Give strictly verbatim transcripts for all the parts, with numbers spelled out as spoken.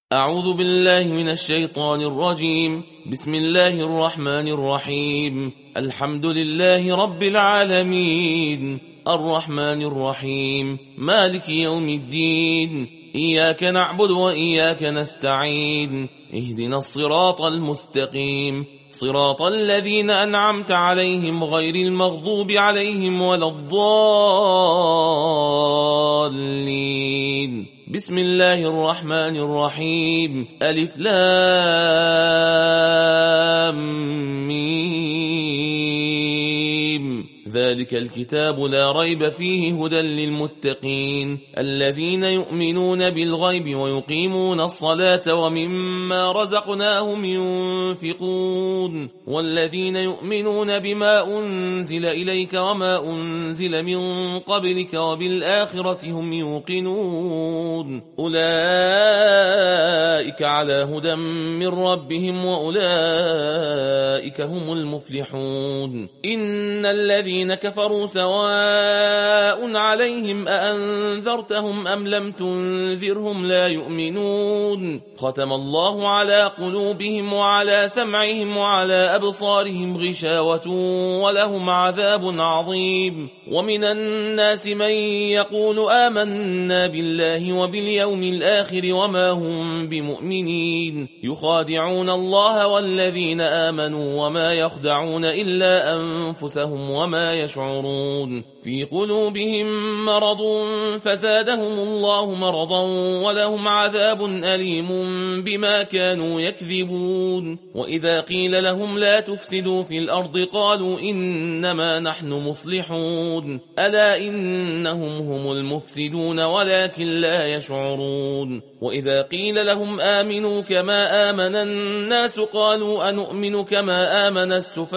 أعوذ بالله من الشيطان الرجيم. بسم الله الرحمن الرحيم. الحمد لله رب العالمين، الرحمن الرحيم، مالك يوم الدين، إياك نعبد وإياك نستعين، اهدنا الصراط المستقيم، صراط الذين أنعمت عليهم غير المغضوب عليهم ولا الضالين. بسم الله الرحمن الرحيم. ألف لام ميم. ذلك الكتاب لا ريب فيه هدى للمتقين الذين يؤمنون بالغيب ويقيمون الصلاة ومما رزقناهم ينفقون والذين يؤمنون بما أنزل إليك وما أنزل من قبلك وبالآخرة هم يوقنون أولئك على هدى من ربهم وأولئك هم المفلحون. إن الذين الذين كفروا سواء عليهم أأنذرتهم أم لم تنذرهم لا يؤمنون. ختم الله على قلوبهم وعلى سمعهم وعلى أبصارهم غشاوة ولهم عذاب عظيم. ومن الناس من يقول آمنا بالله وباليوم الآخر وما هم بمؤمنين يخادعون الله والذين آمنوا وما يخدعون إلا أنفسهم وما يشعرون. في قلوبهم مرض فزادهم الله مرضا ولهم عذاب أليم بما كانوا يكذبون. وإذا قيل لهم لا تفسدوا في الأرض قالوا إنما نحن مصلحون ألا إنهم هم المفسدون ولكن لا يشعرون. وإذا قيل لهم آمنوا كما آمن الناس قالوا أنؤمن كما آمن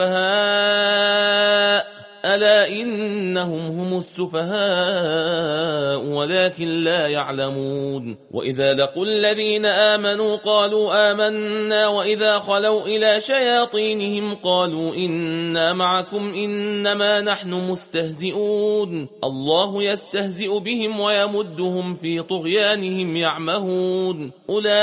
السفهاء ألا إنهم هم السفهاء ولكن لا يعلمون. وإذا لقوا الذين آمنوا قالوا آمنا وإذا خلوا إلى شياطينهم قالوا إنا معكم إنما نحن مستهزئون الله يستهزئ بهم ويمدهم في طغيانهم يعمهون.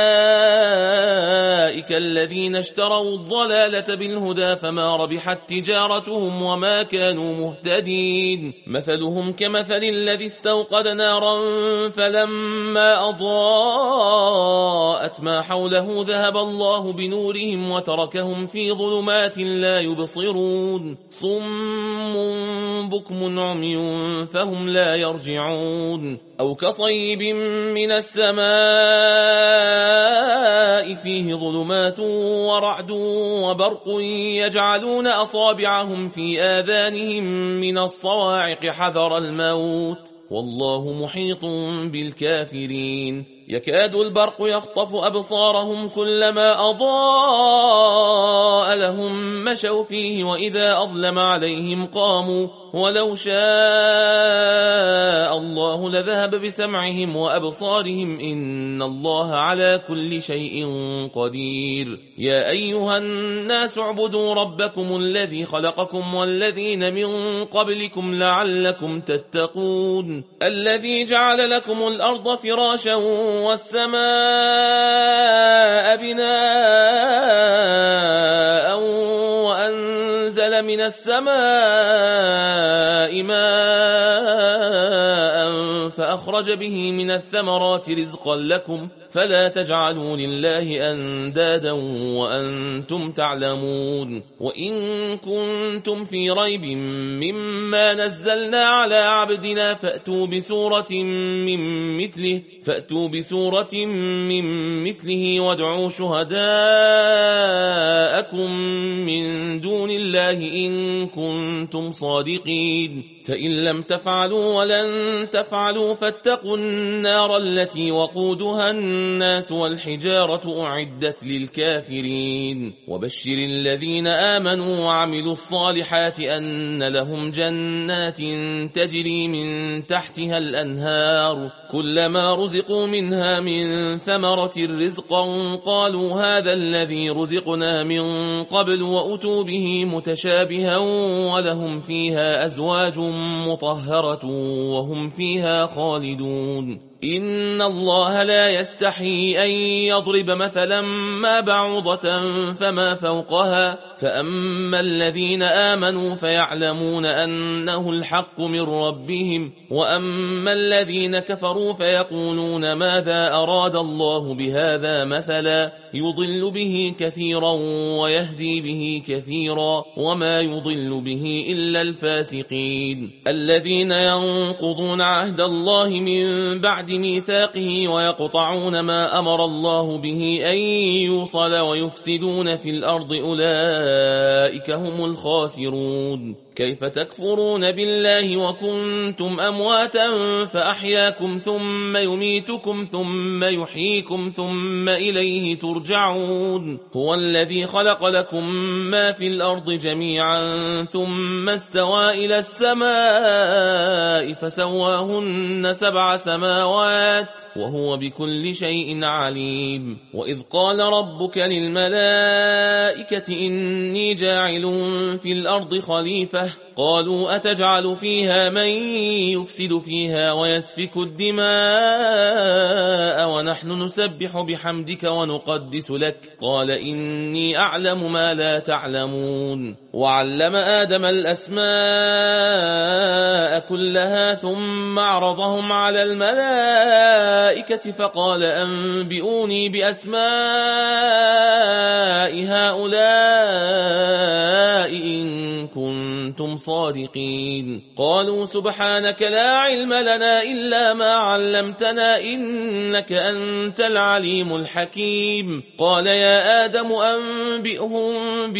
أولئك الذين اشتروا الضلالة بالهدى فما ربحت تجارتهم وما كانوا مهتدين. مثلهم كمثل الذي استوقد نارا فلما أضاءت ما حوله ذهب الله بنورهم وتركهم في ظلمات لا يبصرون. صم بكم عمي فهم لا يرجعون. أو كصيب من السماء فيه ظلمات ورعد وبرق يجعلون أصابعهم في آذانهم من الصواعق حذر الموت والله محيط بالكافرين. يكاد البرق يخطف أبصارهم كلما أضاء لهم مشوا فيه وإذا أظلم عليهم قاموا ولو شاء الله لذهب بسمعهم وأبصارهم إن الله على كل شيء قدير. يا أيها الناس اعبدوا ربكم الذي خلقكم والذين من قبلكم لعلكم تتقون الذي جعل لكم الأرض فراشا والسماء بناء وأنزل من السماء ماء فأخرج به من الثمرات رزقا لكم فلا تجعلوا لله أندادا وأنتم تعلمون. وإن كنتم في ريب مما نزلنا على عبدنا فأتوا بسورة من مثله فأتوا بسورة من مثله وادعوا شهداءكم من دون الله إن كنتم صادقين. فإن لم تفعلوا ولن تفعلوا فاتقوا النار التي وقودها الناس والحجارة أعدت للكافرين. وبشر الذين آمنوا وعملوا الصالحات أن لهم جنات تجري من تحتها الأنهار كلما رزقوا منها من ثمرة رزقا قالوا هذا الذي رزقنا من قبل وأتوا به متشابها ولهم فيها أزواج مطهرة وهم فيها خالدون. إن الله لا يستحي أن يضرب مثلا ما بعوضة فما فوقها فأما الذين آمنوا فيعلمون أنه الحق من ربهم وأما الذين كفروا فيقولون ماذا أراد الله بهذا مثلا يضل به كثيرا ويهدي به كثيرا وما يضل به إلا الفاسقين الذين ينقضون عهد الله من بعد ميثاقه ويقطعون ما أمر الله به أن يوصل ويفسدون في الأرض أولئك هم الخاسرون كيف تكفرون بالله وكنتم أمواتا فأحياكم ثم يميتكم ثم يحييكم ثم إليه ترجعون هو الذي خلق لكم ما في الأرض جميعا ثم استوى إلى السماء فسواهن سبع سماوات وهو بكل شيء عليم وإذ قال ربك للملائكة إني جاعل في الأرض خليفة قالوا أتجعل فيها من يفسد فيها ويسفك الدماء ونحن نسبح بحمدك ونقدس لك قال إني أعلم ما لا تعلمون وعلم آدم الأسماء كلها ثم عرضهم على الملائكة فقال أنبئوني بأسماء هؤلاء إن كنتم صادقين قالوا سبحانك لا علم لنا إلا ما علمتنا إنك أنت العليم الحكيم قال يا آدم أنبئهم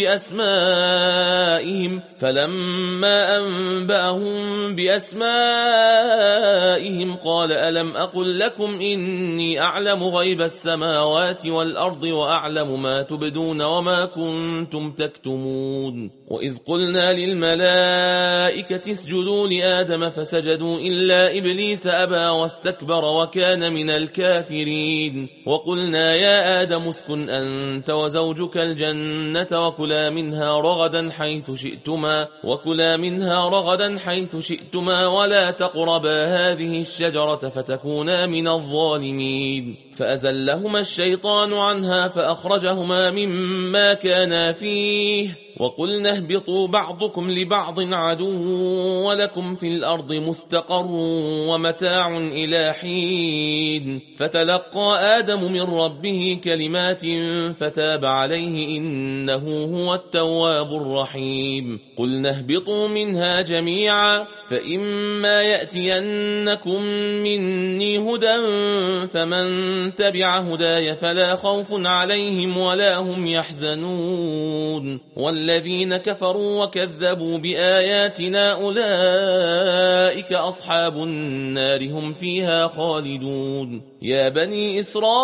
بأسمائهم فلما أنبأهم بأسمائهم قال ألم أقل لكم إني أعلم غيب السماوات والأرض وأعلم ما تبدون وما كنتم تكتمون وإذ قلنا للملائكة اسجدوا لآدم فسجدوا إلا إبليس أبى واستكبر وكان من الكافرين وقلنا يا آدم اسكن أنت وزوجك الجنة وكلا منها رغدا حيث شئتما وكلا منها رغدا حيث شئتما ولا تقربا هذه الشجرة فتكونا من الظالمين فأزلهما الشيطان عنها فأخرجهما مما كانا فيه وقلنا اهبطوا بعضكم لبعض عدو ولكم في الأرض مستقر ومتاع إلى حين فتلقى آدم من ربه كلمات فتاب عليه إنه هو التواب الرحيم قلنا اهبطوا منها جميعا فإما يأتينكم مني هدى فمن تبع هداي فلا خوف عليهم ولا هم يحزنون والذين كفروا وكذبوا بآياتنا أولئك أصحاب النار هم فيها خالدون يا بني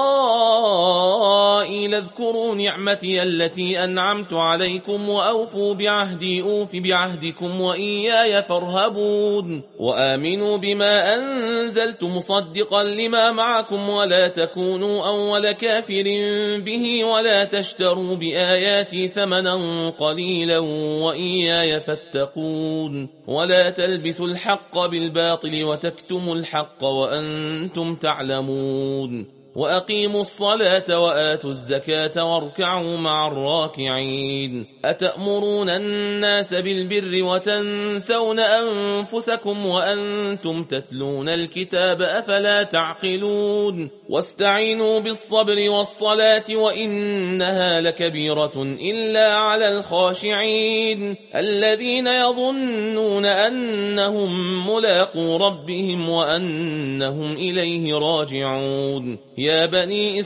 إسرائيل اذكروا نعمتي التي أنعمت عليكم وأوفوا بعهدي أوف بعهدكم وإياي فارهبون وآمنوا بما أنزلت مصدقا لما معكم ولا تكونوا أول كافر به ولا تشتروا بآياتي ثمنا قليلا وإياي فاتقون ولا تلبسوا الحق بالباطل وتكتموا الحق وأنتم تعلمون وأقيموا الصلاة وآتوا الزكاة واركعوا مع الراكعين أتأمرون الناس بالبر وتنسون أنفسكم وأنتم تتلون الكتاب أفلا تعقلون واستعينوا بالصبر والصلاة وإنها لكبيرة إلا على الخاشعين الذين يظنون أنهم ملاقو ربهم وأنهم إليه راجعون يا بني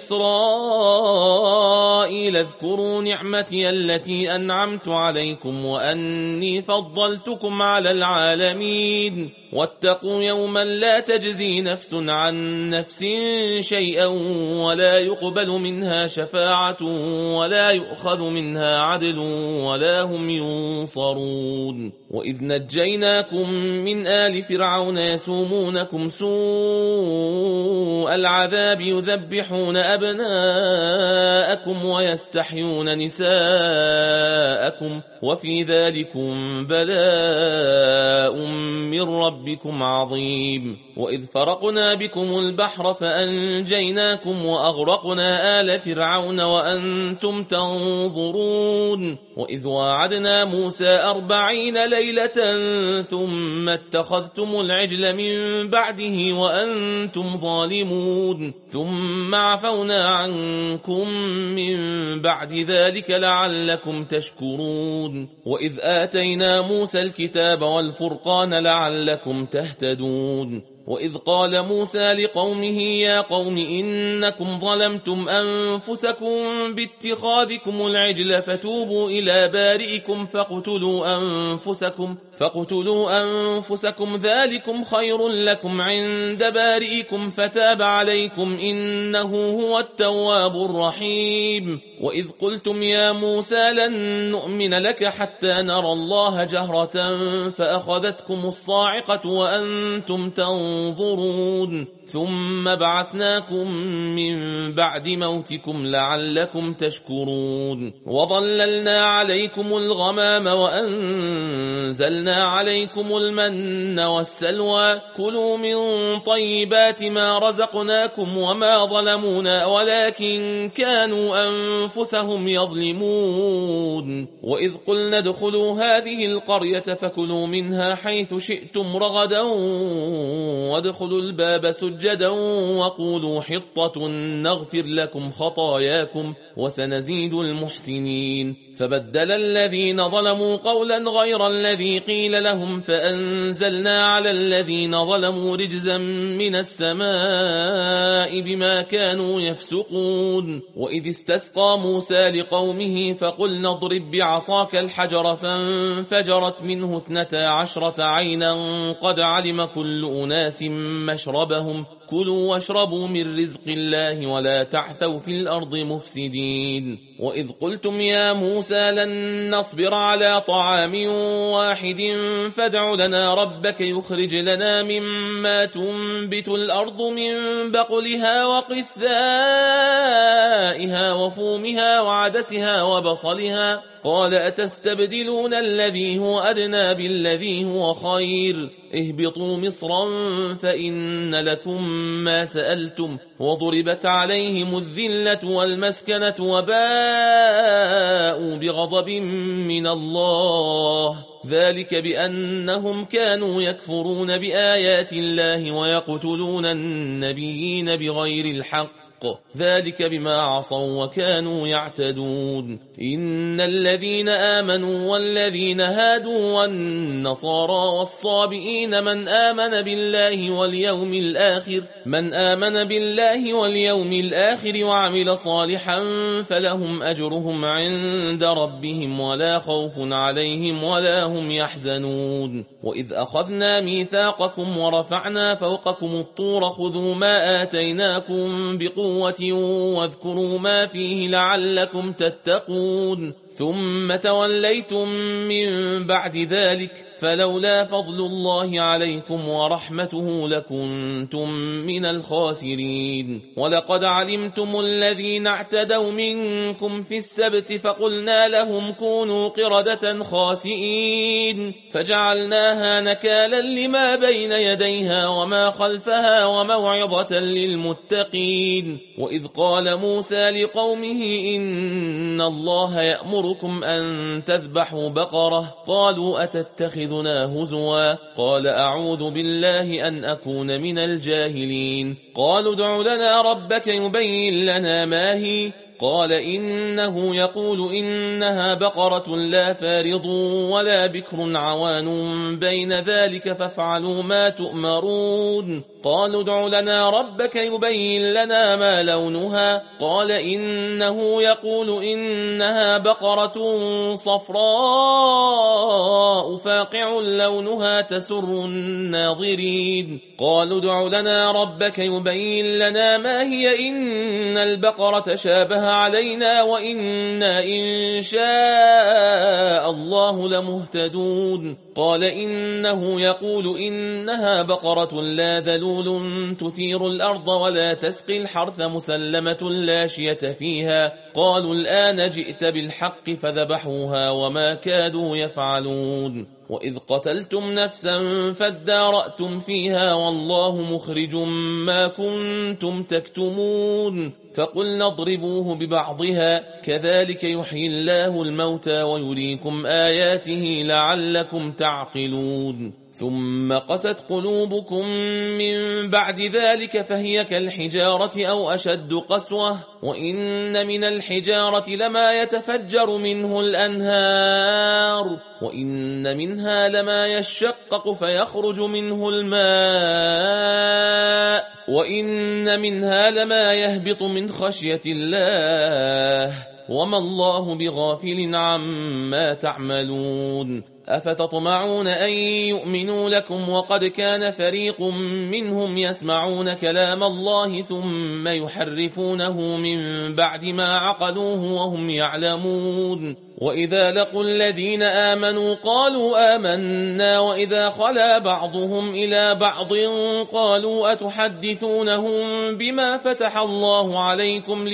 إسرائيل اذكروا نعمتي التي أنعمت عليكم وأني فضلتكم على العالمين واتقوا يوما لا تجزي نفس عن نفس شيئا شيئا ولا يقبل منها شفاعة ولا يؤخذ منها عدل ولا هم ينصرون. وإذ نجيناكم من آل فرعون يسومونكم سوء العذاب يذبحون أبناءكم ويستحيون نساءكم وفي ذلكم بلاء من ربكم عظيم. وإذ فرقنا بكم البحر فأنجيناكم وأغرقنا آل فرعون وأنتم تنظرون. وإذ واعدنا موسى أربعين ليلة ثم اتخذتم العجل من بعده وأنتم ظالمون ثم عفونا عنكم من بعد ذلك لعلكم تشكرون. وإذ آتينا موسى الكتاب والفرقان لعلكم تهتدون. وإذ قال موسى لقومه يا قوم إنكم ظلمتم أنفسكم باتخاذكم العجل فتوبوا إلى بارئكم فاقتلوا أنفسكم فاقتلوا أنفسكم ذلكم خير لكم عند بارئكم فتاب عليكم إنه هو التواب الرحيم. وإذ قلتم يا موسى لن نؤمن لك حتى نرى الله جهرة فأخذتكم الصاعقة وأنتم تنظرون ثم بعثناكم من بعد موتكم لعلكم تشكرون. وظللنا عليكم الغمام وأنزلنا عليكم المن والسلوى كلوا من طيبات ما رزقناكم وما ظلمونا ولكن كانوا أنفسهم يظلمون. وإذ قلنا ادخلوا هذه القرية فكلوا منها حيث شئتم رغدا وادخلوا الباب سجدا وقولوا حطة نغفر لكم خطاياكم وسنزيد المحسنين. فبدل الذين ظلموا قولا غير الذي قيل لهم فأنزلنا على الذين ظلموا رجزا من السماء بما كانوا يفسقون. وإذ استسقى موسى لقومه فقلنا اضرب بعصاك الحجر فانفجرت منه اثنتا عشرة عينا قد علم كل أناس مشربهم كلوا واشربوا من رزق الله ولا تعثوا في الأرض مفسدين. وإذ قلتم يا موسى لن نصبر على طعام واحد فادع لنا ربك يخرج لنا مما تنبت الأرض من بقلها وقثائها وفومها وعدسها وبصلها قال أتستبدلون الذي هو أدنى بالذي هو خير اهبطوا مصرا فإن لكم ما سألتم وضربت عليهم الذلة والمسكنة وباءوا بغضب من الله ذلك بأنهم كانوا يكفرون بآيات الله ويقتلون النبيين بغير الحق ذلك بما عصوا وكانوا يعتدون. إن الذين آمنوا والذين هادوا والنصارى والصابئين من آمن بالله واليوم الآخر من آمن بالله واليوم الآخر وعمل صالحا فلهم أجرهم عند ربهم ولا خوف عليهم ولا هم يحزنون. وإذ أخذنا ميثاقكم ورفعنا فوقكم الطور خذوا ما آتيناكم بقوة واذكروا ما فيه لعلكم تتقون ثم توليتم من بعد ذلك فلولا فضل الله عليكم ورحمته لكنتم من الخاسرين. ولقد علمتم الذين اعتدوا منكم في السبت فقلنا لهم كونوا قردة خاسئين فجعلناها نكالا لما بين يديها وما خلفها وموعظة للمتقين. وإذ قال موسى لقومه إن الله يأمركم أن تذبحوا بقرة قالوا أتتخذ هزوا قال أعوذ بالله أن أكون من الجاهلين. قالوا ادع لنا ربك يبين لنا ما هي قال إنه يقول إنها بقرة لا فارض ولا بكر عوان بين ذلك فافعلوا ما تؤمرون. قالوا ادع لنا ربك يبين لنا ما لونها قال إنه يقول إنها بقرة صفراء فاقع لونها تسر الناظرين. قالوا ادع لنا ربك يبين لنا ما هي إن البقرة شابه علينا وإنا إن شاء الله لمهتدون. قال إنه يقول إنها بقرة لا ذلول تثير الأرض ولا تسقي الحرث مسلمة لا شية فيها. قالوا الآن جئت بالحق فذبحوها وما كادوا يفعلون. وإذ قتلتم نفسا فادارأتم فيها والله مخرج ما كنتم تكتمون. فقلنا اضربوه ببعضها كذلك يحيي الله الموتى ويريكم آياته لعلكم تعقلون. ثم قست قلوبكم من بعد ذلك فهي كالحجارة أو أشد قسوة وإن من الحجارة لما يتفجر منه الأنهار وإن منها لما يشقق فيخرج منه الماء وإن منها لما يهبط من خشية الله وما الله بغافل عما تعملون. أفتطمعون أن يؤمنوا لكم وقد كان فريق منهم يسمعون كلام الله ثم يحرفونه من بعد ما عقلوه وهم يعلمون. وإذا لقوا الذين آمنوا قالوا آمنا وإذا خلا بعضهم إلى بعض قالوا أتحدثونهم بما فتح الله عليكم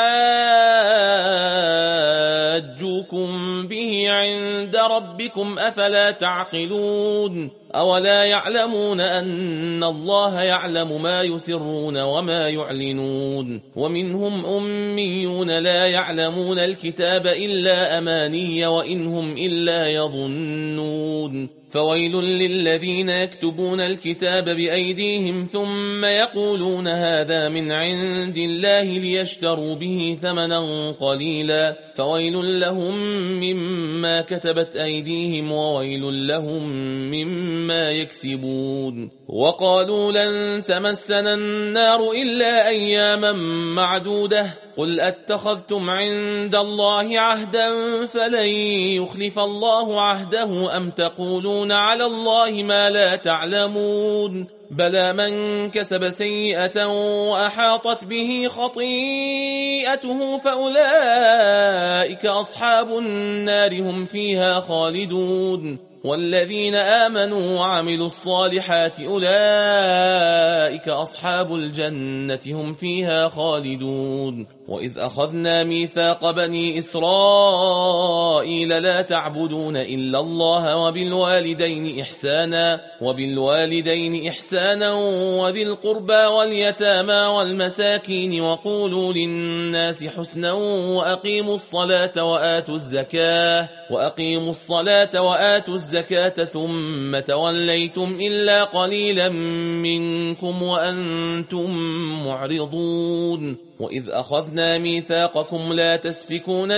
ليحاجوكم به عند ربكم أفلا تعقلون. أولا يعلمون أن الله يعلم ما يسرون وما يعلنون. ومنهم أميون لا يعلمون الكتاب إلا أماني وإنهم إلا يظنون. فويل للذين يكتبون الكتاب بأيديهم ثم يقولون هذا من عند الله ليشتروا به ثمنا قليلا فويل لهم مما كتبت أيديهم وويل لهم مما يكسبون. وقالوا لن تمسنا النار إلا أياما معدودة قل أتخذتم عند الله عهدا فلن يخلف الله عهده أم تقولون على الله ما لا تعلمون. بلى من كسب سيئة وأحاطت به خطيئته فأولئك أصحاب النار هم فيها خالدون. والذين آمنوا وعملوا الصالحات أولئك أصحاب الجنة هم فيها خالدون. وإذ أخذنا ميثاق بني إسرائيل لا تعبدون إلا الله وبالوالدين إحسانا وبالوالدين إحسانا وذي القربى واليتامى والمساكين وقولوا للناس حسنا وأقيموا الصلاة وآتوا الزكاة وأقيموا الصلاة وآتوا الزكاة ثم توليتم إلا قليلا منكم وأنتم معرضون. وإذ أخذنا ميثاقكم لا تسفكون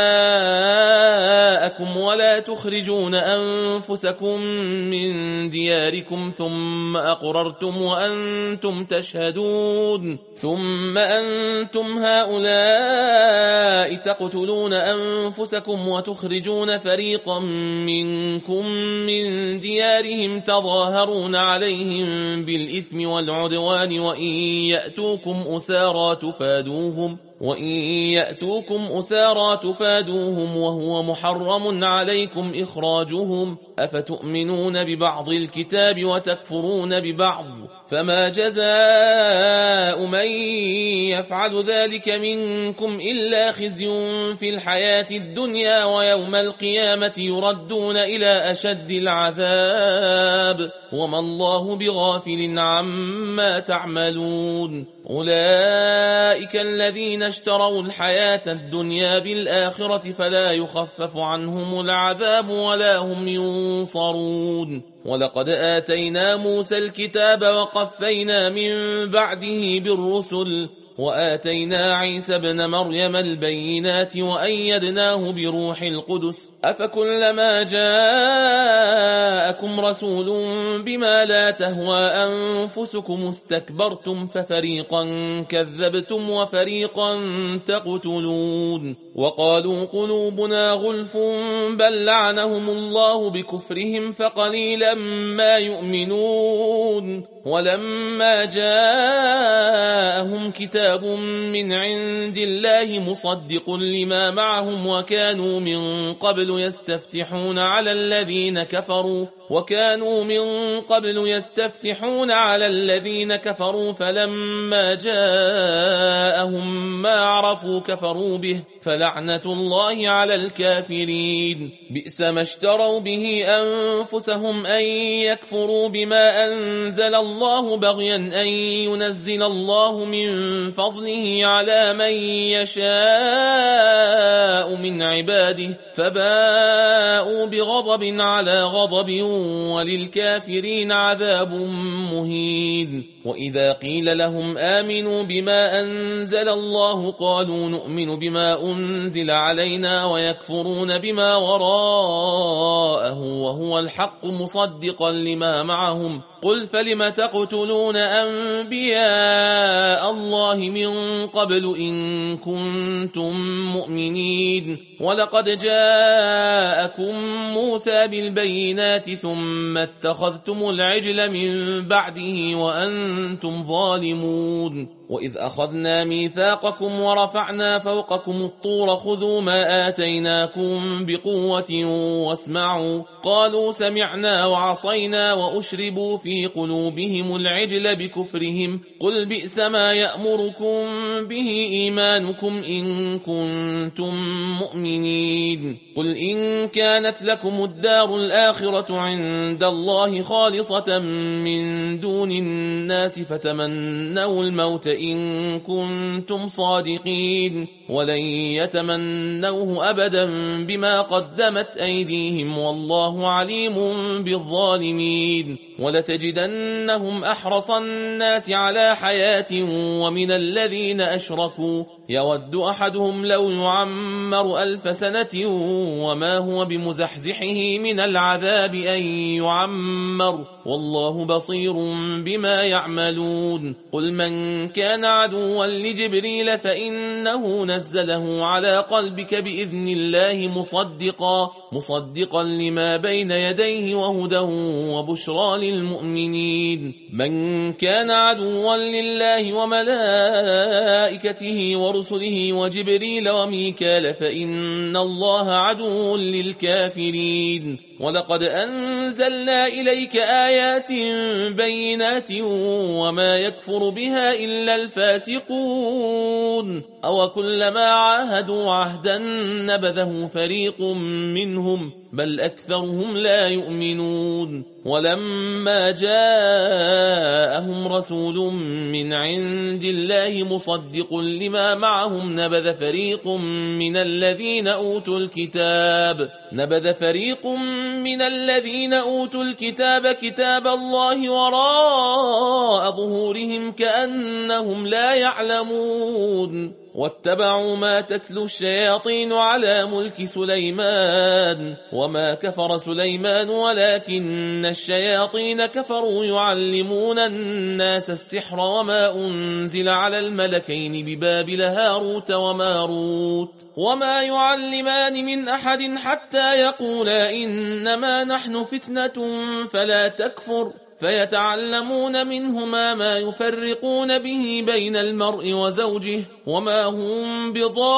دماءكم ولا تخرجون أنفسكم من دياركم ثم أقررتم وأنتم تشهدون ثم أنتم هؤلاء تقتلون أنفسكم وتخرجون فريقا منكم من ديارهم تظاهرون عليهم بالإثم والعدوان وإن يأتوكم أسارى تفادوهم وإن يأتوكم أسارى تفادوهم وهو محرم عليكم إخراجهم أفتؤمنون ببعض الكتاب وتكفرون ببعض فما جزاء من يفعل ذلك منكم إلا خزي في الحياة الدنيا ويوم القيامة يردون إلى أشد العذاب وما الله بغافل عما تعملون. أولئك الذين اشتروا الحياة الدنيا بالآخرة فلا يخفف عنهم العذاب ولا هم ينصرون. ولقد آتينا موسى الكتاب وقفينا من بعده بالرسل وآتينا عيسى ابن مريم البينات وأيدناه بروح القدس أفكلما جاءكم رسول بما لا تهوى أنفسكم استكبرتم ففريقا كذبتم وفريقا تقتلون وقالوا قلوبنا غلف بل لعنهم الله بكفرهم فقليلا ما يؤمنون ولما جاءهم كتاب من عند الله مصدق لما معهم وكانوا من قبل يستفتحون على الذين كفروا وكانوا من قبل يستفتحون على الذين كفروا فلما جاءهم ما عرفوا كفروا به فلعنة الله على الكافرين بئس ما اشتروا به أنفسهم أن يكفروا بما أنزل الله بغيا أن ينزل الله من فضله على من يشاء من عباده فباءوا بغضب على غضب وللكافرين عذاب مهين وإذا قيل لهم آمنوا بما أنزل الله قالوا نؤمن بما أنزل علينا ويكفرون بما وراءه وهو الحق مصدقا لما معهم قل فلم تقتلون أنبياء الله من قبل إن كنتم مؤمنين ولقد جاءكم موسى بالبينات ثم اتخذتم العجل من بعده وأنتم ظالمون وإذ أخذنا ميثاقكم ورفعنا فوقكم الطور خذوا ما آتيناكم بقوة واسمعوا قالوا سمعنا وعصينا وأشربوا في قلوبهم العجل بكفرهم قل بئس ما يأمركم به إيمانكم إن كنتم مؤمنين قل إن كانت لكم الدار الآخرة عند الله خالصة من دون الناس فتمنوا الموت إن كنتم صادقين ولن يتمنوه أبدا بما قدمت أيديهم والله عليم بالظالمين ولتجدنهم أحرص الناس على حياة ومن الذين أشركوا يود أحدهم لو يعمر ألف سنة وما هو بمزحزحه من العذاب أن يعمر والله بصير بما يعملون قل من كان عدوا لجبريل فإنه نزله على قلبك بإذن الله مصدقا مصدقا لما بين يديه وهدى وبشرى للمؤمنين من كان عدوا لله وملائكته ورسله وجبريل وميكال فإن الله عدو للكافرين ولقد أنزلنا إليك آيات بينات وما يكفر بها إلا الفاسقون أو كلما عاهدوا عهدا نبذه فريق منهم بل أكثرهم لا يؤمنون ولما جاءهم رسول من عند الله مصدق لما معهم نبذ فريق من الذين أوتوا الكتاب نبذ فريق من الذين أوتوا الكتاب كتاب الله وراء ظهورهم كأنهم لا يعلمون واتبعوا ما تتلو الشياطين على ملك سليمان وما كفر سليمان ولكن الشياطين كفروا يعلمون الناس السحر وما أنزل على الملكين ببابل هاروت وماروت وما يعلمان من أحد حتى يقولا إنما نحن فتنة فلا تكفر فيتعلمون منهما ما يفرقون به بين المرء وزوجه وما هم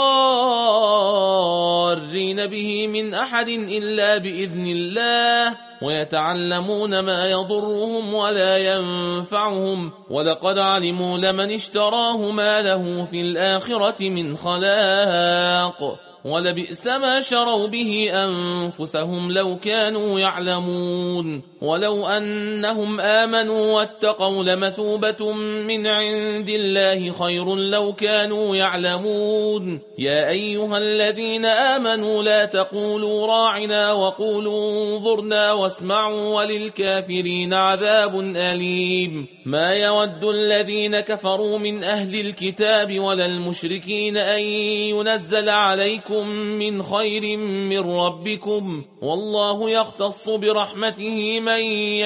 بضارين به من أحد إلا بإذن الله ويتعلمون ما يضرهم ولا ينفعهم ولقد علموا لمن اشتراه ما له في الآخرة من خلاق ولبئس ما شروا به أنفسهم لو كانوا يعلمون ولو أنهم آمنوا واتقوا لمثوبة من عند الله خير لو كانوا كانوا يعلمون. يا أيها الذين آمنوا لا تقولوا راعنا وقولوا انظرنا واسمعوا وللكافرين عذاب أليم. ما يود الذين كفروا من أهل الكتاب ولا المشركين أن ينزل عليكم من خير من ربكم، والله يختص برحمته من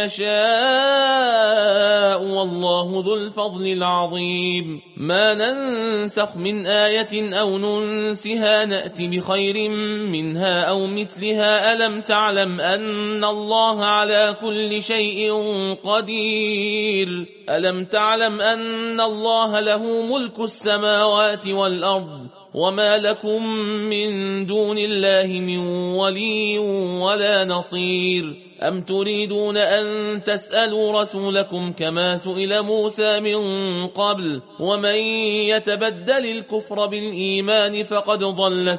يشاء والله ذو الفضل العظيم. ما ننسخ من آية أو ننسها نأتي بخير منها أو مثلها. ألم تعلم أن الله على كل شيء قدير؟ ألم تعلم أن الله له ملك السماوات والأرض وما لكم من دون الله من ولي ولا نصير؟ أم تريدون أن تسألوا رسولكم كما سئل موسى من قبل؟ ومن يتبدل الكفر بالإيمان فقد ضل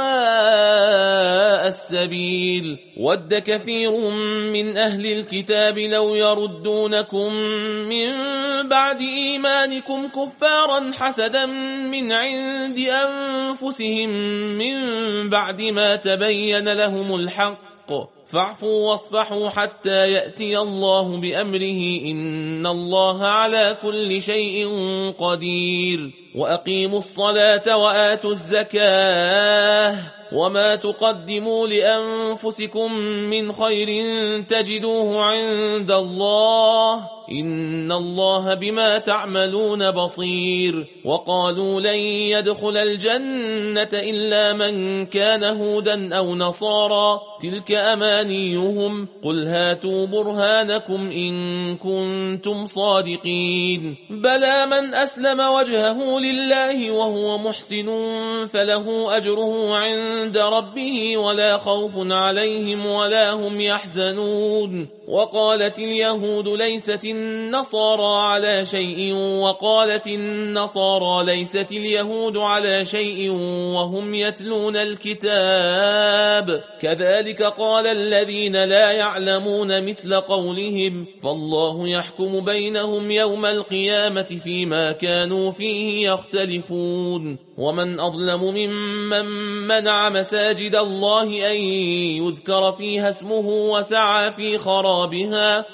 سواء السبيل. ود كثير من أهل الكتاب لو يردونكم من بعد إيمانكم كفارا حسدا من عند أنفسهم من بعد ما تبين لهم الحق، فاعفوا واصفحوا حتى يأتي الله بأمره إن الله على كل شيء قدير. وأقيموا الصلاة وآتوا الزكاة وما تقدموا لأنفسكم من خير تجدوه عند الله إن الله بما تعملون بصير. وقالوا لن يدخل الجنة إلا من كان هودا أو نصارى تلك أمانيهم قل هاتوا برهانكم إن كنتم صادقين. بلى من أسلم وجهه لله وهو محسن فله أجره عند ربه ولا خوف عليهم ولا هم يحزنون. وقالت اليهود ليست النصارى على شيء وقالت النصارى ليست اليهود على شيء وهم يتلون الكتاب كذلك قال الذين لا يعلمون مثل قولهم فالله يحكم بينهم يوم القيامة فيما كانوا فيه يختلفون. ومن أظلم ممن منع مساجد الله أن يذكر فيها اسمه وسعى في خرابها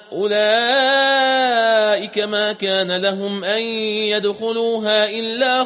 أولئك ما كان لهم أن يدخلوها إلا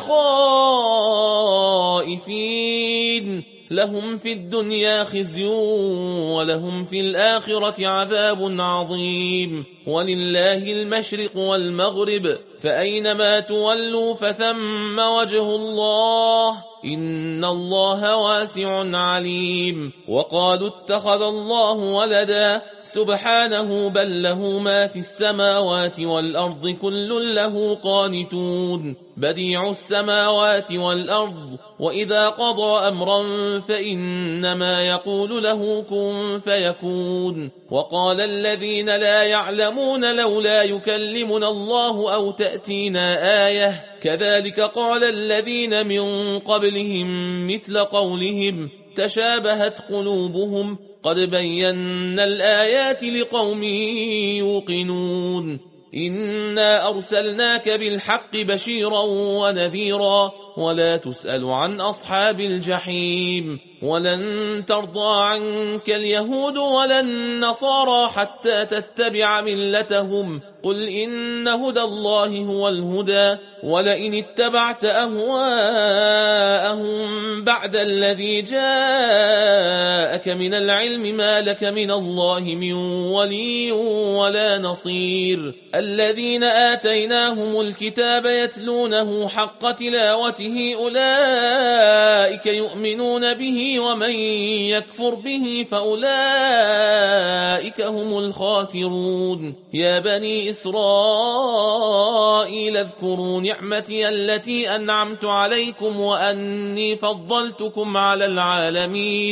خائفين لهم في الدنيا خزي ولهم في الآخرة عذاب عظيم. ولله المشرق والمغرب فأينما تولوا فثم وجه الله إن الله واسع عليم. وقالوا اتخذ الله ولدا سبحانه بل له ما في السماوات والأرض كل له قانتون بديع السماوات والأرض وإذا قضى أمرا فإنما يقول له كن فيكون. وقال الذين لا يعلمون لولا يكلمنا الله أو تأتينا آية كذلك قال الذين من قبلهم مثل قولهم تشابهت قلوبهم قد بينا الآيات لقوم يوقنون. إنا أرسلناك بالحق بشيرا ونذيرا ولا تسأل عن أصحاب الجحيم. ولن ترضى عنك اليهود ولا النصارى حتى تتبع ملتهم قل إن هدى الله هو الهدى ولئن اتبعت أهواءهم بعد الذي جاءك من العلم ما لك من الله من ولي ولا نصير. الذين آتيناهم الكتاب يتلونه حق تلاوته أولئك يؤمنون به ومن يكفر به فأولئك هم الخاسرون. يا بني إسرائيل اذكروا نعمتي التي أنعمت عليكم وأني فضلتكم على العالمين.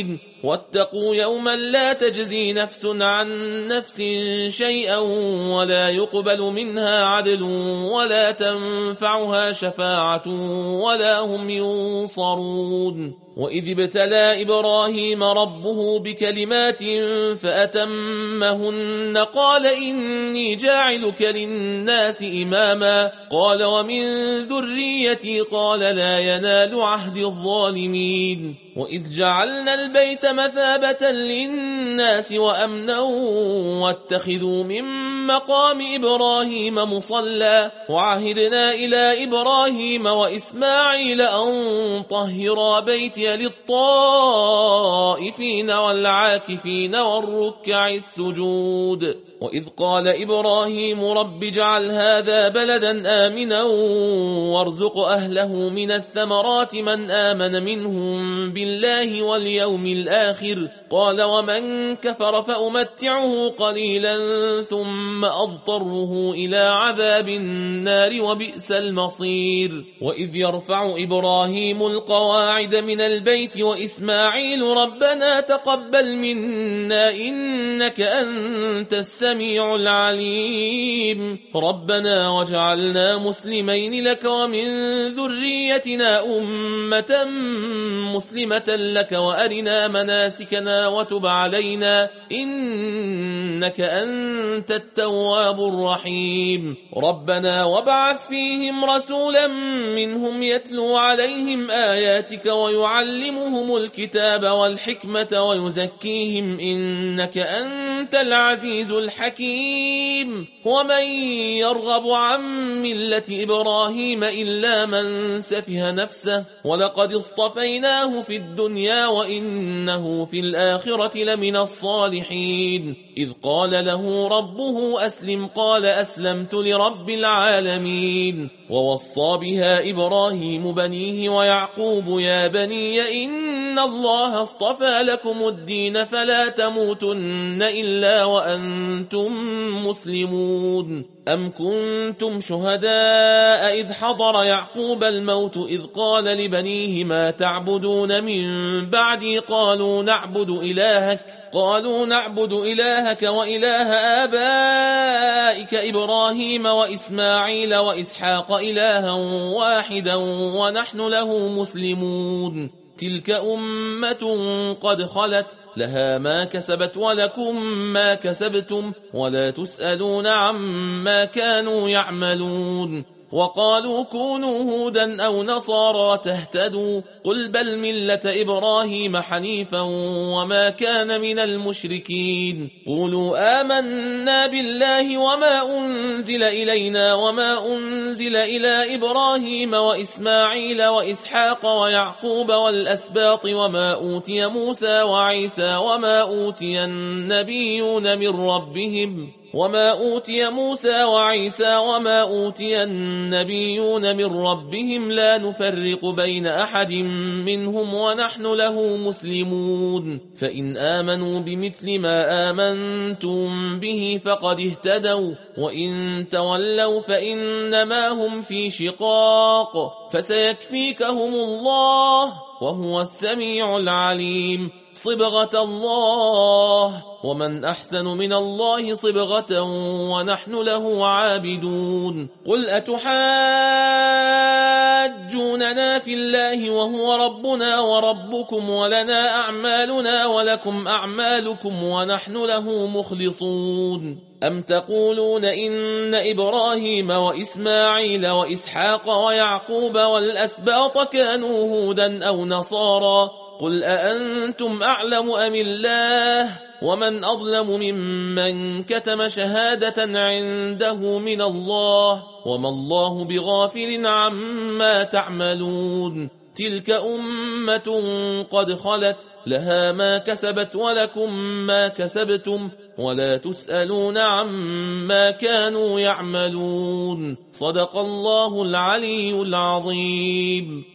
واتقوا يوما لا تجزي نفس عن نفس شيئا ولا يقبل منها عدل ولا تنفعها شفاعة ولا هم ينصرون. وإذ ابتلى إبراهيم ربه بكلمات فأتمهن قال إني جاعلك للناس إماما قال ومن ذريتي قال لا ينال عهد الظالمين. وإذ جعلنا البيت مثابة للناس وأمنا واتخذوا من مقام إبراهيم مصلى وعهدنا إلى إبراهيم وإسماعيل أن طهرا بيتي للطائفين والعاكفين والركع السجود. وإذ قال إبراهيم رب اجعل هذا بلدا آمنا وارزق أهله من الثمرات من آمن منهم بالله واليوم الآخر قال ومن كفر فأمتعه قليلا ثم أضطره إلى عذاب النار وبئس المصير. وإذ يرفع إبراهيم القواعد من البيت وإسماعيل ربنا تقبل منا إنك أنت السميع العليم ربنا واجعلنا مسلمين لك ومن ذريتنا أمة مسلمة لك وأرنا مناسكنا وتب علينا إنك أنت التواب الرحيم. ربنا وابعث فيهم رسولا منهم يتلو عليهم آياتك ويعلمهم الكتاب والحكمة ويزكيهم إنك أنت العزيز الحكيم. ومن يرغب عن ملة إبراهيم إلا من سفه نفسه ولقد اصطفيناه في الدنيا وإنه في الآخرة لمن الصالحين. إذ قال له ربه أسلم قال أسلمت لرب العالمين. ووصى بها إبراهيم بنيه ويعقوب يا بني إن الله اصطفى لكم الدين فلا تموتن إلا وأنتم مسلمون. أم كنتم شهداء إذ حضر يعقوب الموت إذ قال لبنيه ما تعبدون من بعدي قالوا نعبد إلهك قالوا نعبد إلهك وإله آبائك إبراهيم وإسماعيل وإسحاق إلها واحدا ونحن له مسلمون. تلك أمة قد خلت لها ما كسبت ولكم ما كسبتم ولا تسألون عما كانوا يعملون. وقالوا كونوا هودا أو نصارى تهتدوا قل بل ملة إبراهيم حنيفا وما كان من المشركين. قولوا آمنا بالله وما أنزل إلينا وما أنزل إلى إبراهيم وإسماعيل وإسحاق ويعقوب والأسباط وما أوتي موسى وعيسى وما أوتي النبيون من ربهم وما أوتي موسى وعيسى وما أوتي النبيون من ربهم لا نفرق بين أحد منهم ونحن له مسلمون. فإن آمنوا بمثل ما آمنتم به فقد اهتدوا وإن تولوا فإنما هم في شقاق فسيكفيكهم الله وهو السميع العليم. صبغة الله ومن أحسن من الله صبغة ونحن له عابدون. قل أتحاجوننا في الله وهو ربنا وربكم ولنا أعمالنا ولكم أعمالكم ونحن له مخلصون. أم تقولون إن إبراهيم وإسماعيل وإسحاق ويعقوب والأسباط كانوا هودا أو نصارى قل أأنتم أعلم أم الله ومن أظلم ممن كتم شهادة عنده من الله وما الله بغافل عما تعملون. تلك أمة قد خلت لها ما كسبت ولكم ما كسبتم ولا تسألون عما كانوا يعملون. صدق الله العلي العظيم.